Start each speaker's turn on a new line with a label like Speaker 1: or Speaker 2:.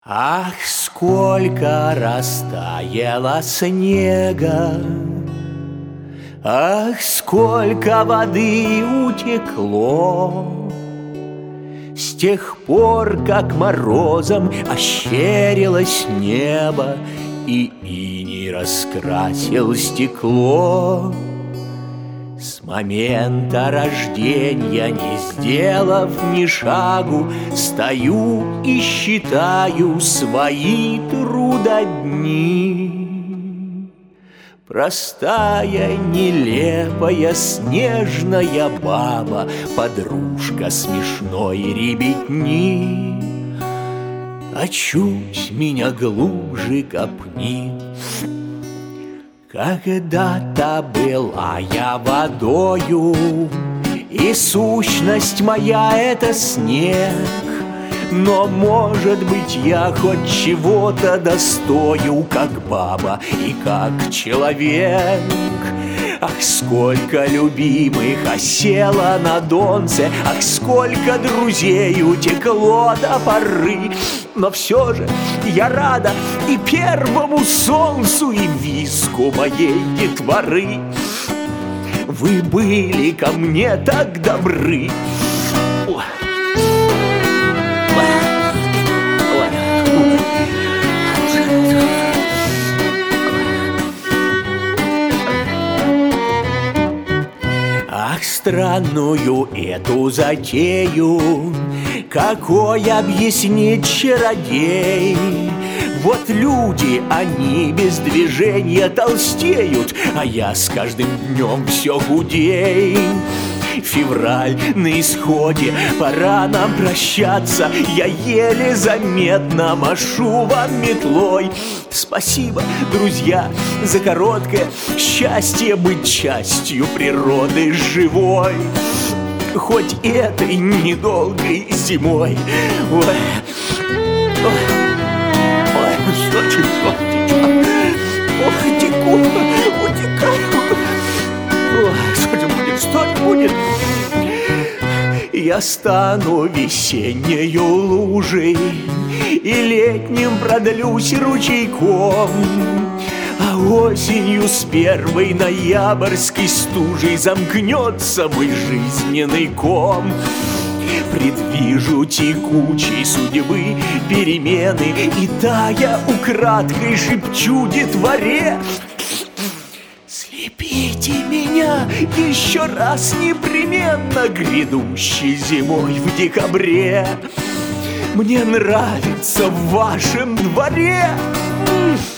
Speaker 1: Ах, сколько растаяло снега, ах, сколько воды утекло с тех пор, как морозом ощерилось небо и иней раскрасил стекло. С момента рождения, не сделав ни шагу, стою и считаю свои трудодни. Простая, нелепая, снежная баба, подружка смешной ребятни. А чуть меня глубже копни. Когда-то была я водою, и сущность моя — это снег. Но, может быть, я хоть чего-то достою, как баба и как человек. Ах, сколько любимых осело на донце, ах, сколько друзей утекло до поры. Но все же я рада и первому солнцу, и виску моей детворы. Вы были ко мне так добры. Ах, странную эту затею какой объяснит чародей? Вот люди, они без движения толстеют, а я с каждым днем все худей. Февраль на исходе, пора нам прощаться. Я еле заметно машу вам метлой. Спасибо, друзья, за короткое счастье быть частью природы живой. Хоть этой недолгой зимой. Ой, ой, ой, что текло, ох, теку, утекаю. Ой, что же будет, что же будет? Я стану весеннею лужей и летним продлюсь ручейком, а осенью с первой ноябрьской стужей замкнется мой жизненный ком. Предвижу текучей судьбы перемены, и тая украдкой шепчу детворе: слепите меня еще раз непременно грядущей зимой в декабре. Мне нравится в вашем дворе.